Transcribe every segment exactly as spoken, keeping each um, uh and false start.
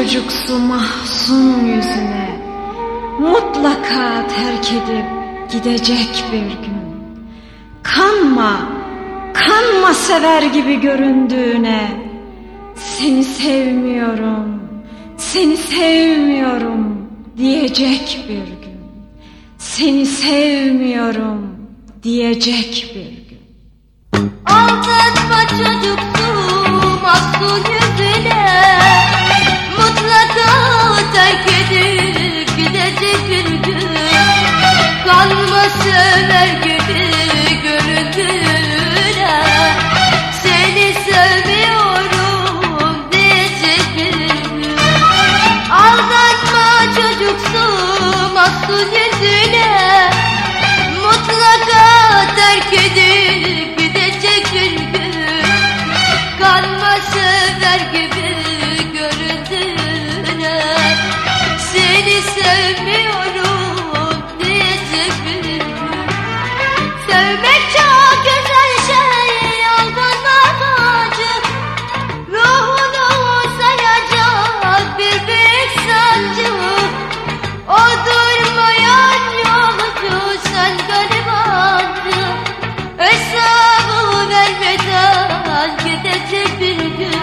çocuksu mahzun yüzüne mutlaka terk edip gidecek bir gün. Kanma, kanma sever gibi göründüğüne. Seni sevmiyorum, seni sevmiyorum diyecek bir gün. Seni sevmiyorum diyecek bir gün. Aldatma çocuksu mahzun yüzüne, mutlaka terk edip gidecek bir gün. Kanma sever gibi göründüğüne, seni sevmiyorum diyecek bir gün. Aldatma çocuksu mahzun yüzüne, mutlaka terk edip gidecek bir gün. Kanma sever gibi göründüğüne, seni sevmiyorum diyecek bir gün. Sevmek çok güzel şey, aldanmak acı. Ruhunu sayacak bir büyük sancı. O durmayan yolcu, sen garibancı. Hesabı vermeden gidecek bir gün.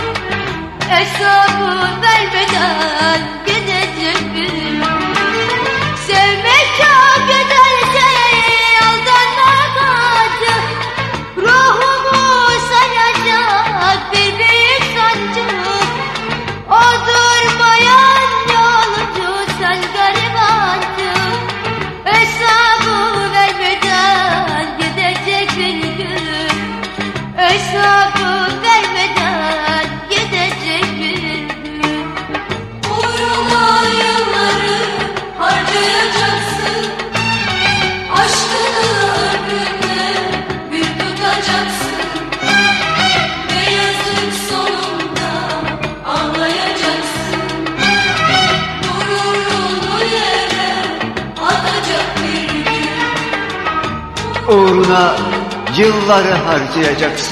Hesabı vermeden gidecek bir gün. Sevmek çok güzel şey, aldanmak acı. Ruhumu sayacak bir büyük sancı. O durmayan yolcu, sen garibancı. Hesabı vermeden gidecek bir gün. Hesabı vermeden gidecek bir gün. Uğruna yılları harcayacaksın. Aşkını ömründe bir tutacaksın. Ne yazık sonunda ağlayacaksın. Gururunu yere atacak bir gün. Uğruna yılları harcayacaksın.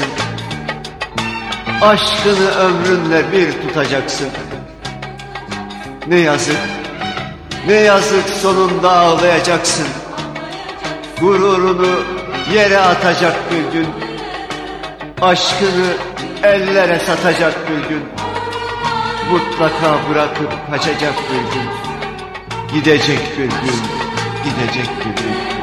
Aşkını ömrünle bir tutacaksın. Ne yazık, ne yazık sonunda ağlayacaksın. Gururunu yere atacak bir gün. Aşkını ellere satacak bir gün. Mutlaka bırakıp kaçacak bir gün. Gidecek bir gün, gidecek bir gün.